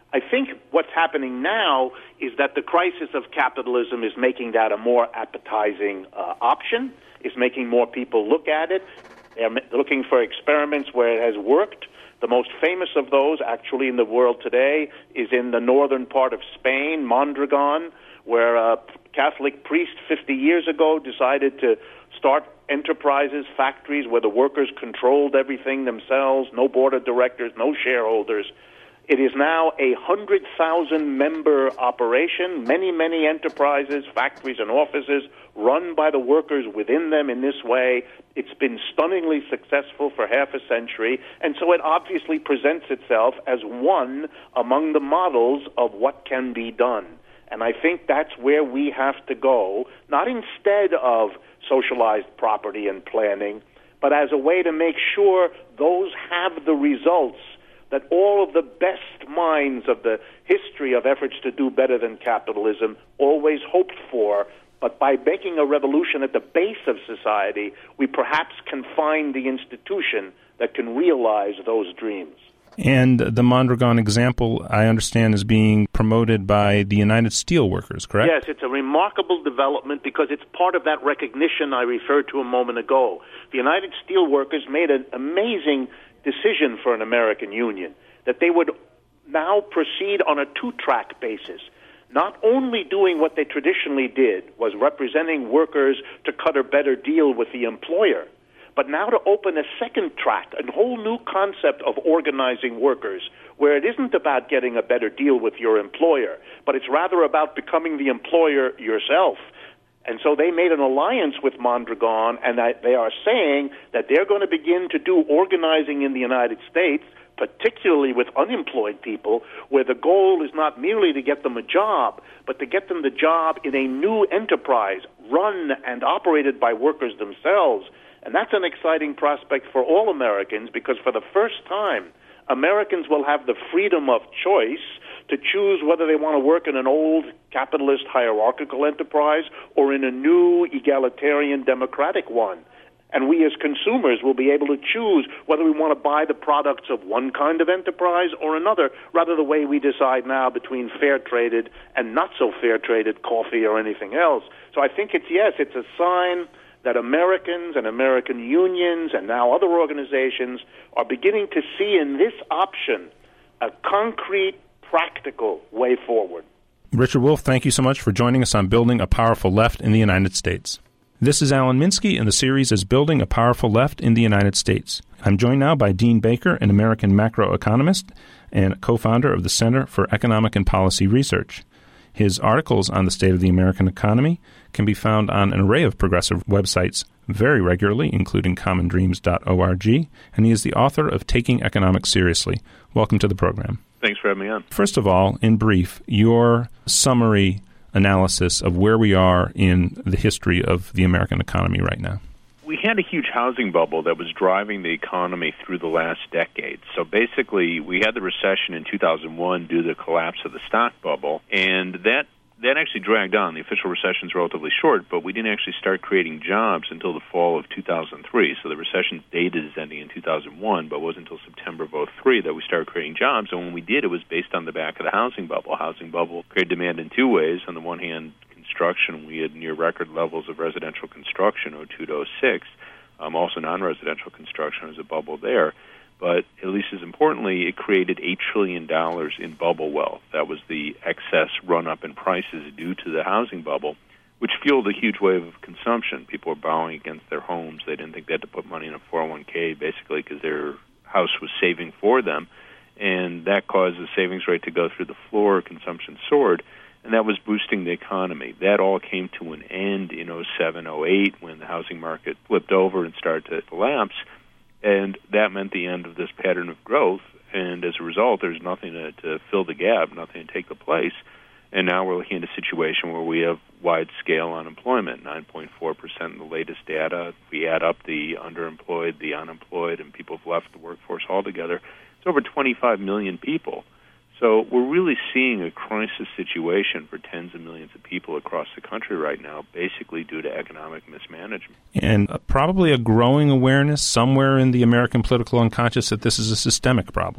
I think what's happening now is that the crisis of capitalism is making that a more appetizing option, is making more people look at it. They're looking for experiments where it has worked. The most famous of those, actually, in the world today is in the northern part of Spain, Mondragon, where a Catholic priest 50 years ago decided to start enterprises, factories where the workers controlled everything themselves, no board of directors, no shareholders. It is now a 100,000-member operation, many enterprises, factories, and offices run by the workers within them in this way. It's been stunningly successful for half a century, and so it obviously presents itself as one among the models of what can be done. And I think that's where we have to go, not instead of socialized property and planning, but as a way to make sure those have the results that all of the best minds of the history of efforts to do better than capitalism always hoped for. But by making a revolution at the base of society, we perhaps can find the institution that can realize those dreams.
And the Mondragon example, I understand, is being promoted by the United Steelworkers, correct?
Yes, it's a remarkable development because it's part of that recognition I referred to a moment ago. The United Steelworkers made an amazing decision for an American union, that they would now proceed on a two-track basis, not only doing what they traditionally did, was representing workers to cut a better deal with the employer, but now to open a second track, a whole new concept of organizing workers, where it isn't about getting a better deal with your employer, but it's rather about becoming the employer yourself. And so they made an alliance with Mondragon, and they are saying that they're going to begin to do organizing in the United States, particularly with unemployed people, where the goal is not merely to get them a job, but to get them the job in a new enterprise run and operated by workers themselves. And that's an exciting prospect for all Americans, because for the first time, Americans will have the freedom of choice to choose whether they want to work in an old capitalist hierarchical enterprise or in a new egalitarian democratic one. And we as consumers will be able to choose whether we want to buy the products of one kind of enterprise or another, rather the way we decide now between fair-traded and not-so-fair-traded coffee or anything else. So I think it's a sign that Americans and American unions and now other organizations are beginning to see in this option a concrete, practical way forward.
Richard Wolff, thank you so much for joining us on Building a Powerful Left in the United States. This is Alan Minsky, and the series is Building a Powerful Left in the United States. I'm joined now by Dean Baker, an American macroeconomist and co-founder of the Center for Economic and Policy Research. His articles on the state of the American economy can be found on an array of progressive websites very regularly, including commondreams.org, and he is the author of Taking Economics Seriously. Welcome to the program.
Thanks for having me on.
First of all, in brief, your summary analysis of where we are in the history of the American economy right now.
We had a huge housing bubble that was driving the economy through the last decade. So basically, we had the recession in 2001 due to the collapse of the stock bubble, and that actually dragged on. The official recession is relatively short, but we didn't actually start creating jobs until the fall of 2003. So the recession dated is ending in 2001, but it wasn't until September of 2003 that we started creating jobs. And when we did, it was based on the back of the housing bubble. Housing bubble created demand in two ways. On the one hand, construction, we had near record levels of residential construction, 2002 to 2006. Also non-residential construction was a bubble there. But at least as importantly, it created $8 trillion in bubble wealth. That was the excess run-up in prices due to the housing bubble, which fueled a huge wave of consumption. People were borrowing against their homes. They didn't think they had to put money in a 401k, basically, because their house was saving for them. And that caused the savings rate to go through the floor. Consumption soared, and that was boosting the economy. That all came to an end in 2007, 2008, when the housing market flipped over and started to collapse. And that meant the end of this pattern of growth. And as a result, there's nothing to fill the gap, nothing to take the place. And now we're looking at a situation where we have wide-scale unemployment, 9.4% in the latest data. If we add up the underemployed, the unemployed, and people who've left the workforce altogether, it's over 25 million people. So we're really seeing a crisis situation for tens of millions of people across the country right now, basically due to economic mismanagement.
And probably a growing awareness somewhere in the American political unconscious that this is a systemic problem.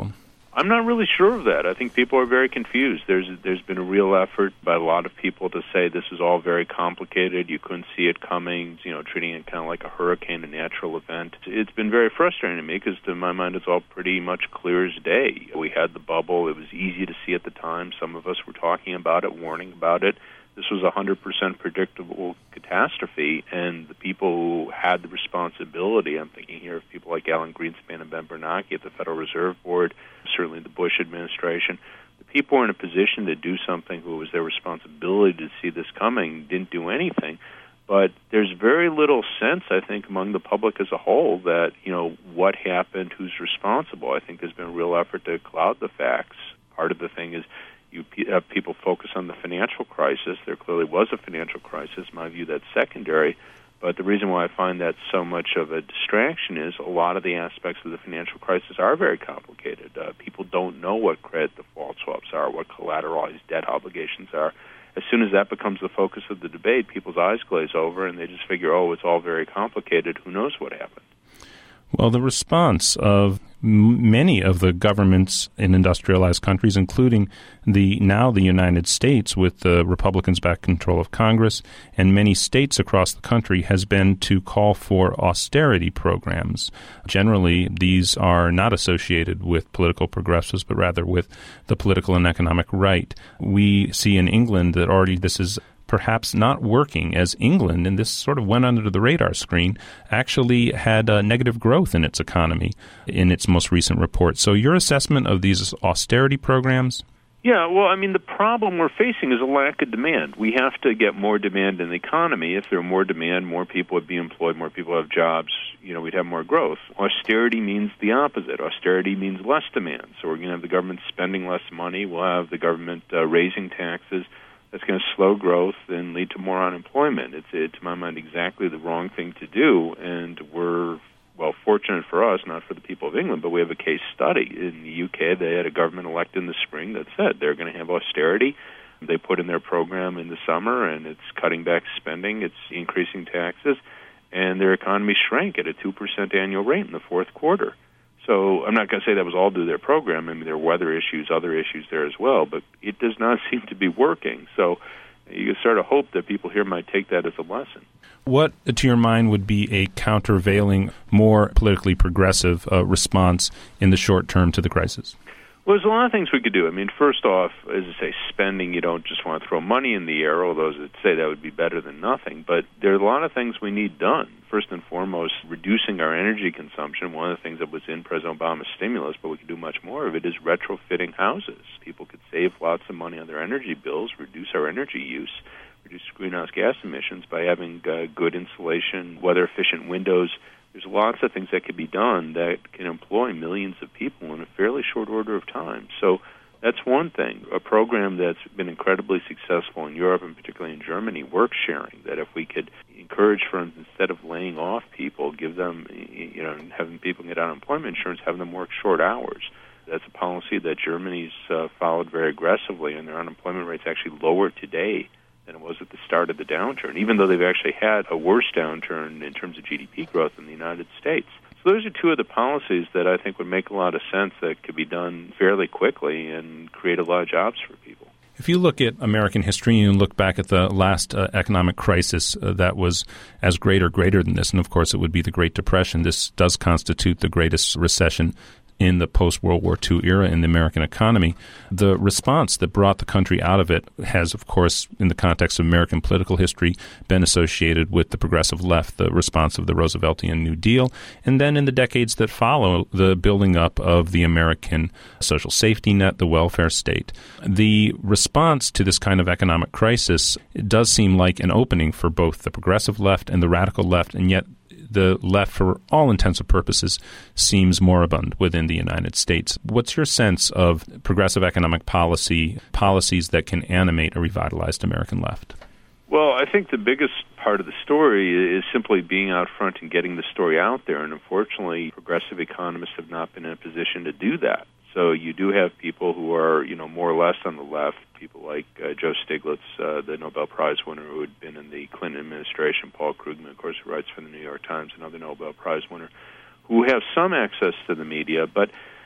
I'm not really sure of that. I think people are very confused. There's been a real effort by a lot of people to say this is all very complicated. You couldn't see it coming, treating it kind of like a hurricane, a natural event. It's been very frustrating to me because, to my mind, it's all pretty much clear as day. We had the bubble. It was easy to see at the time. Some of us were talking about it, warning about it. This was a 100% predictable catastrophe, and the people who had the responsibility, I'm thinking here of people like Alan Greenspan and Ben Bernanke at the Federal Reserve Board, certainly the Bush administration, the people who were in a position to do something who it was their responsibility to see this coming didn't do anything. But there's very little sense, I think, among the public as a whole that, what happened, who's responsible. I think there's been a real effort to cloud the facts. Part of the thing is you have people focus on the financial crisis. There clearly was a financial crisis. In my view, that's secondary. But the reason why I find that so much of a distraction is a lot of the aspects of the financial crisis are very complicated. People don't know what credit default swaps are, what collateralized debt obligations are. As soon as that becomes the focus of the debate, people's eyes glaze over and they just figure, it's all very complicated. Who knows what happened?
Well, the response of many of the governments in industrialized countries, including the United States with the Republicans back in control of Congress, and many states across the country, has been to call for austerity programs. Generally, these are not associated with political progressives, but rather with the political and economic right. We see in England that already this is perhaps not working, as England, and this sort of went under the radar screen, actually had negative growth in its economy in its most recent report. So your assessment of these austerity programs?
Yeah, well, the problem we're facing is a lack of demand. We have to get more demand in the economy. If there were more demand, more people would be employed, more people have jobs, we'd have more growth. Austerity means the opposite. Austerity means less demand. So we're going to have the government spending less money. We'll have the government raising taxes. That's going to slow growth and lead to more unemployment. It's, to my mind, exactly the wrong thing to do, and we're, fortunate for us, not for the people of England, but we have a case study. In the UK, they had a government elected in the spring that said they're going to have austerity. They put in their program in the summer, and it's cutting back spending, it's increasing taxes, and their economy shrank at a 2% annual rate in the fourth quarter. So I'm not going to say that was all due to their program. There are weather issues, other issues there as well, but it does not seem to be working. So you can sort of hope that people here might take that as a lesson.
What, to your mind, would be a countervailing, more politically progressive response in the short term to the crisis?
Well, there's a lot of things we could do. First off, as I say, spending, you don't just want to throw money in the air, although I'd say that would be better than nothing. But there are a lot of things we need done. First and foremost, reducing our energy consumption. One of the things that was in President Obama's stimulus, but we could do much more of it, is retrofitting houses. People could save lots of money on their energy bills, reduce our energy use, reduce greenhouse gas emissions by having good insulation, weather-efficient windows. There's lots of things that could be done that can employ millions of people in a fairly short order of time. So that's one thing. A program that's been incredibly successful in Europe, and particularly in Germany, work sharing, that if we could encourage firms, instead of laying off people, give them, having people get unemployment insurance, having them work short hours. That's a policy that Germany's followed very aggressively, and their unemployment rate's actually lower today than it was at the start of the downturn, even though they've actually had a worse downturn in terms of GDP growth in the United States. So those are two of the policies that I think would make a lot of sense that could be done fairly quickly and create a lot of jobs for people.
If you look at American history and look back at the last economic crisis that was as great or greater than this, and of course it would be the Great Depression, this does constitute the greatest recession in the post-World War II era in the American economy. The response that brought the country out of it has, of course, in the context of American political history, been associated with the progressive left, the response of the Rooseveltian New Deal, and then in the decades that follow, the building up of the American social safety net, the welfare state. The response to this kind of economic crisis, it does seem like an opening for both the progressive left and the radical left, and yet the left, for all intents and purposes, seems moribund within the United States. What's your sense of progressive economic policies that can animate a revitalized American left?
Well, I think the biggest part of the story is simply being out front and getting the story out there. And unfortunately, progressive economists have not been in a position to do that. So you do have people who are, more or less on the left, people like Joe Stiglitz, the Nobel Prize winner who had been in the Clinton administration, Paul Krugman, of course, who writes for the New York Times, another Nobel Prize winner, who have some access to the media. But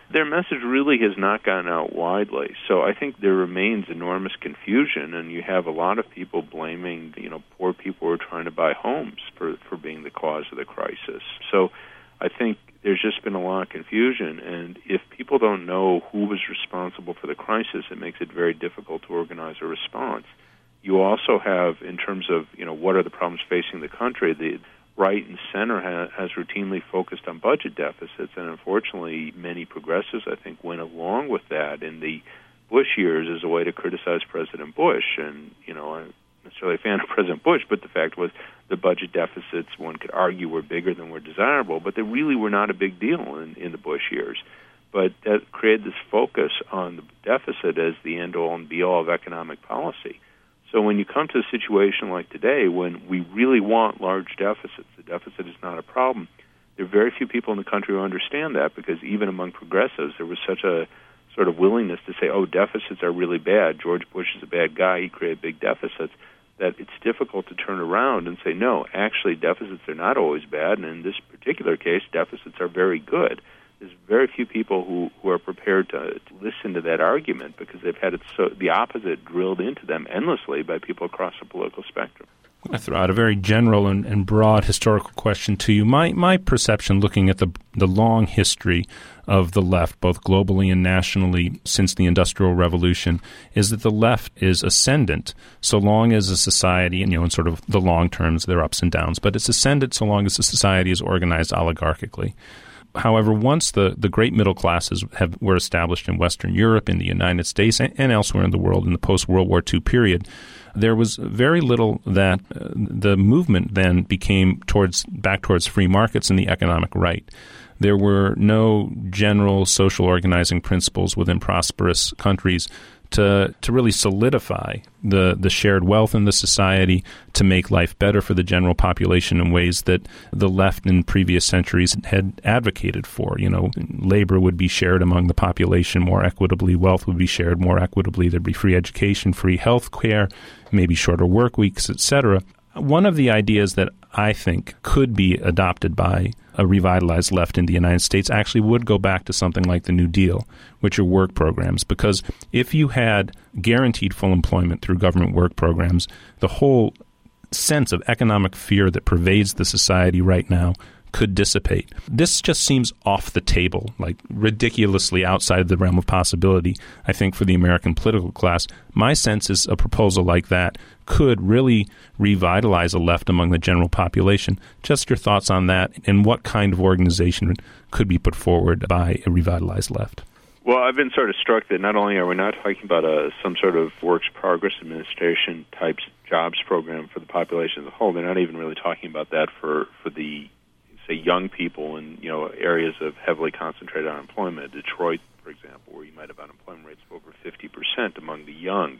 their message really has not gotten out widely. So I think there remains enormous confusion, and you have a lot of people blaming, poor people who are trying to buy homes for being the cause of the crisis. So I think there's just been a lot of confusion, and if people don't know who was responsible for the crisis, it makes it very difficult to organize a response. You also have, in terms of, what are the problems facing the country, the right and center has routinely focused on budget deficits, and unfortunately many progressives, I think, went along with that in the Bush years as a way to criticize President Bush. And, I'm not necessarily a fan of President Bush, but the fact was the budget deficits, one could argue, were bigger than were desirable, but they really were not a big deal in the Bush years. But that created this focus on the deficit as the end-all and be-all of economic policy. So when you come to a situation like today, when we really want large deficits, the deficit is not a problem, there are very few people in the country who understand that, because even among progressives, there was such a sort of willingness to say, deficits are really bad. George Bush is a bad guy. He created big deficits, that it's difficult to turn around and say, no, actually deficits are not always bad, and in this particular case, deficits are very good. There's very few people who are prepared to listen to that argument, because they've had the opposite drilled into them endlessly by people across the political spectrum.
I throw out a very general and broad historical question to you. My perception, looking at the long history of the left, both globally and nationally since the Industrial Revolution, is that the left is ascendant so long as a society, and in sort of the long terms, there are ups and downs, but it's ascendant so long as a society is organized oligarchically. However, once the great middle classes were established in Western Europe, in the United States, and elsewhere in the world in the post-World War II period, there was very little that the movement then became back towards free markets and the economic right. There were no general social organizing principles within prosperous countries to really solidify the shared wealth in the society, to make life better for the general population in ways that the left in previous centuries had advocated for. Labor would be shared among the population more equitably, wealth would be shared more equitably, there'd be free education, free health care, maybe shorter work weeks, etc. One of the ideas that I think could be adopted by a revitalized left in the United States actually would go back to something like the New Deal, which are work programs. Because if you had guaranteed full employment through government work programs, the whole sense of economic fear that pervades the society right now could dissipate. This just seems off the table, like ridiculously outside the realm of possibility, I think, for the American political class. My sense is a proposal like that could really revitalize a left among the general population. Just your thoughts on that, and what kind of organization could be put forward by a revitalized left?
Well, I've been sort of struck that not only are we not talking about some sort of Works Progress Administration type jobs program for the population as a whole, they're not even really talking about that for the, say, young people in areas of heavily concentrated unemployment. Detroit, for example, where you might have unemployment rates of over 50% among the young.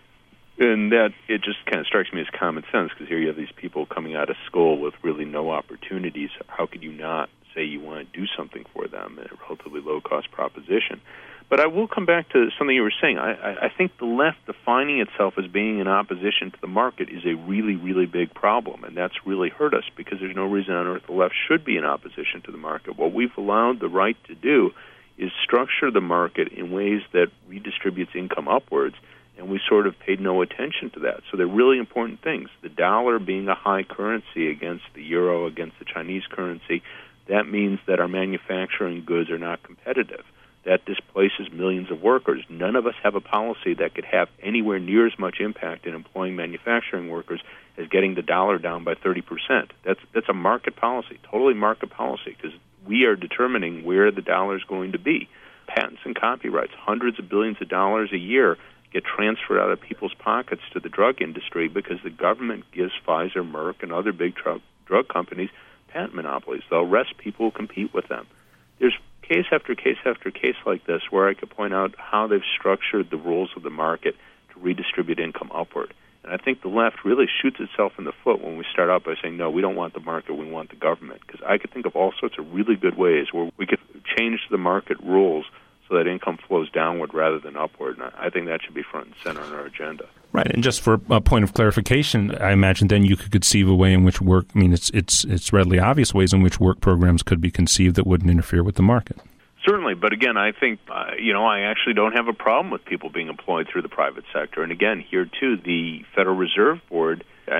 And that, it just kind of strikes me as common sense, because here you have these people coming out of school with really no opportunities. How could you not say you want to do something for them in a relatively low-cost proposition? But I will come back to something you were saying. I think the left defining itself as being in opposition to the market is a really, really big problem, and that's really hurt us, because there's no reason on earth the left should be in opposition to the market. What we've allowed the right to do is structure the market in ways that redistributes income upwards, and we sort of paid no attention to that. So they're really important things. The dollar being a high currency against the euro, against the Chinese currency, that means that our manufacturing goods are not competitive. That displaces millions of workers. None of us have a policy that could have anywhere near as much impact in employing manufacturing workers as getting the dollar down by 30%. That's a market policy, totally market policy, because we are determining where the dollar is going to be. Patents and copyrights, hundreds of billions of dollars a year get transferred out of people's pockets to the drug industry because the government gives Pfizer, Merck, and other big drug companies patent monopolies. They'll arrest people who compete with them. There's case after case after case like this where I could point out how they've structured the rules of the market to redistribute income upward. And I think the left really shoots itself in the foot when we start out by saying, no, we don't want the market, we want the government. Because I could think of all sorts of really good ways where we could change the market rules so that income flows downward rather than upward. And I think that should be front and center on our agenda.
Right, and just for a point of clarification, I imagine then you could conceive a way in which it's readily obvious ways in which work programs could be conceived that wouldn't interfere with the market.
Certainly, but again, I think, I actually don't have a problem with people being employed through the private sector. And again, here too, the Federal Reserve Board,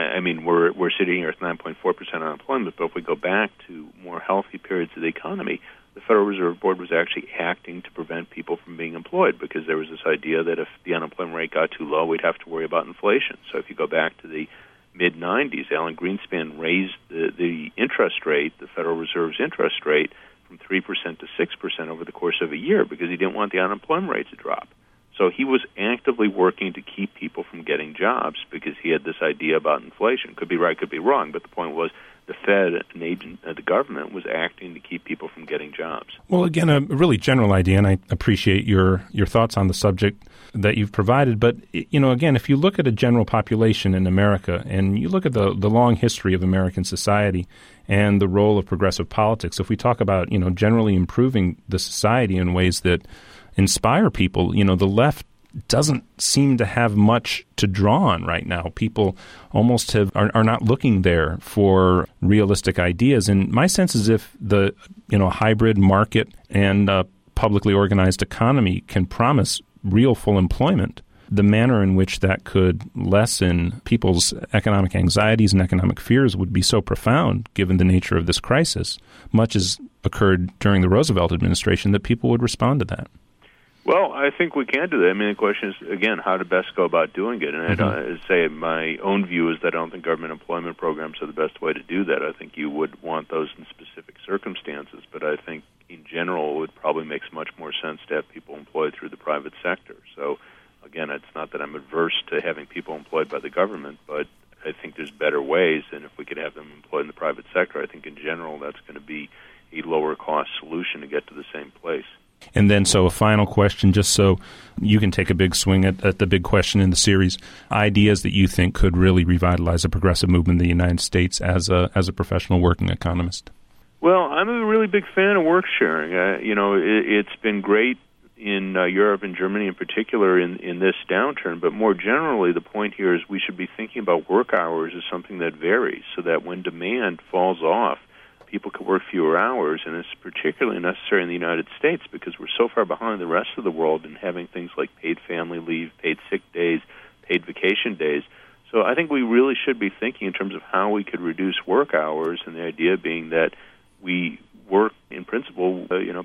we're sitting here at 9.4% unemployment, but if we go back to more healthy periods of the economy, the Federal Reserve Board was actually acting to prevent people from being employed because there was this idea that if the unemployment rate got too low, we'd have to worry about inflation. So if you go back to the mid-'90s, Alan Greenspan raised the interest rate, the Federal Reserve's interest rate, from 3% to 6% over the course of a year because he didn't want the unemployment rate to drop. So he was actively working to keep people from getting jobs because he had this idea about inflation. Could be right, could be wrong, but the point was the Fed, an agent of the government, was acting to keep people from getting jobs.
Well, again, a really general idea, and I appreciate your thoughts on the subject that you've provided. But, again, if you look at a general population in America and you look at the long history of American society and the role of progressive politics, if we talk about, generally improving the society in ways that inspire people, the left doesn't seem to have much to draw on right now. People almost are not looking there for realistic ideas. And my sense is if the hybrid market and publicly organized economy can promise real full employment, the manner in which that could lessen people's economic anxieties and economic fears would be so profound, given the nature of this crisis, much as occurred during the Roosevelt administration, that people would respond to that.
Well, I think we can do that. The question is, again, how to best go about doing it. And I'd say my own view is that I don't think government employment programs are the best way to do that. I think you would want those in specific circumstances. But I think, in general, it would probably make much more sense to have people employed through the private sector. So, again, it's not that I'm adverse to having people employed by the government, but I think there's better ways. And if we could have them employed in the private sector, I think, in general, that's going to be a lower-cost solution to get to the same place.
And then, so a final question, just so you can take a big swing at the big question in the series, ideas that you think could really revitalize a progressive movement in the United States as a professional working economist.
Well, I'm a really big fan of work sharing. It's been great in Europe and Germany in particular in this downturn, but more generally, the point here is we should be thinking about work hours as something that varies so that when demand falls off, people could work fewer hours, and it's particularly necessary in the United States because we're so far behind the rest of the world in having things like paid family leave, paid sick days, paid vacation days. So I think we really should be thinking in terms of how we could reduce work hours, and the idea being that we work, in principle,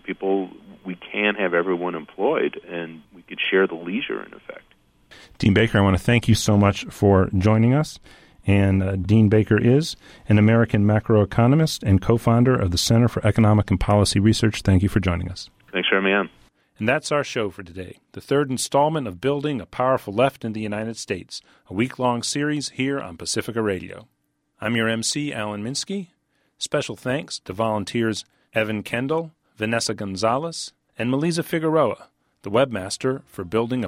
we can have everyone employed, and we could share the leisure, in effect.
Dean Baker, I want to thank you so much for joining us. And Dean Baker is an American macroeconomist and co-founder of the Center for Economic and Policy Research. Thank you for joining us.
Thanks for having me on.
And that's our show for today, the third installment of Building a Powerful Left in the United States, a week-long series here on Pacifica Radio. I'm your MC, Alan Minsky. Special thanks to volunteers Evan Kendall, Vanessa Gonzalez, and Melissa Figueroa, the webmaster for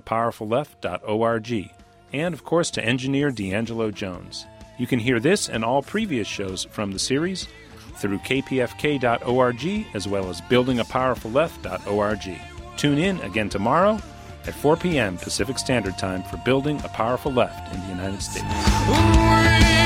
buildingapowerfulleft.org. And, of course, to engineer D'Angelo Jones. You can hear this and all previous shows from the series through kpfk.org as well as buildingapowerfulleft.org. Tune in again tomorrow at 4 p.m. Pacific Standard Time for Building a Powerful Left in the United States.